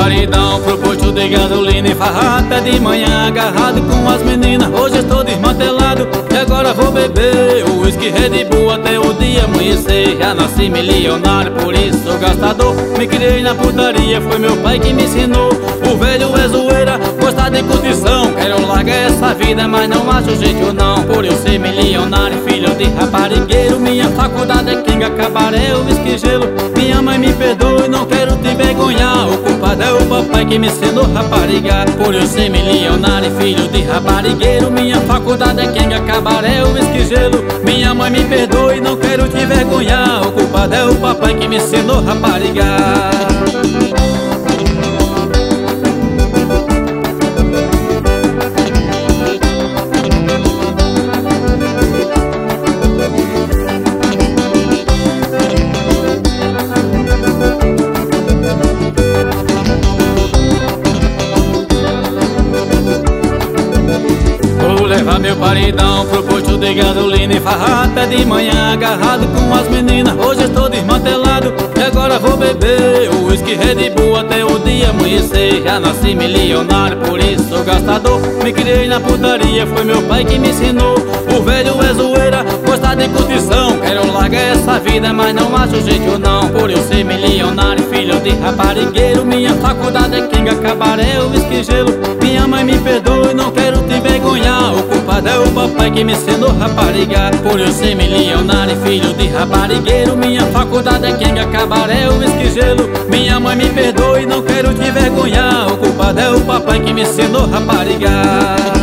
paredão pro posto de gasolina e farrata de manhã agarrado com as meninas. Hoje estou desmantelado e agora vou beber o whisky Red Bull até o dia amanhecer. Já nasci milionário, por isso sou gastador. Me criei na putaria, foi meu pai que me ensinou. O velho é zoeira, gosta de curtição. Quero largar essa vida, mas não acho jeito não. Por eu ser milionário, filho de raparigueiro, minha faculdade é Kinga, cabaré, whisky, gelo. Minha mãe me perdoe, não quero te envergonhar. O culpado é o papai que me ensinou a raparigar. Por eu ser milionário, filho de raparigueiro, minha faculdade é Kinga, cabaré, whisky, gelo. Minha mãe me perdoe, não quero te envergonhar. O culpado é o papai que me ensinou a raparigar. Levar meu paredão pro posto de gasolina e farrata de manhã agarrado com as meninas. Hoje estou desmantelado e agora vou beber o whisky Red Bull até o dia amanhecer. Já nasci milionário, por isso sou gastador. Me criei na putaria, foi meu pai que me ensinou. O velho é zoeira, gosta de curtição. Quero largar essa vida, mas não acho jeito não. Por eu ser milionário, filho de raparigueiro, minha faculdade é Kinga, cabaré, whisky, gelo. Minha mãe me perdoe, não quero te envergonhar. O culpado é o papai que me ensinou a raparigar. Por eu ser milionário, filho de raparigueiro, minha faculdade é Kinga, cabaré, whisky, gelo. Minha mãe me perdoe, não quero te envergonhar. O culpado é o papai que me ensinou a raparigar.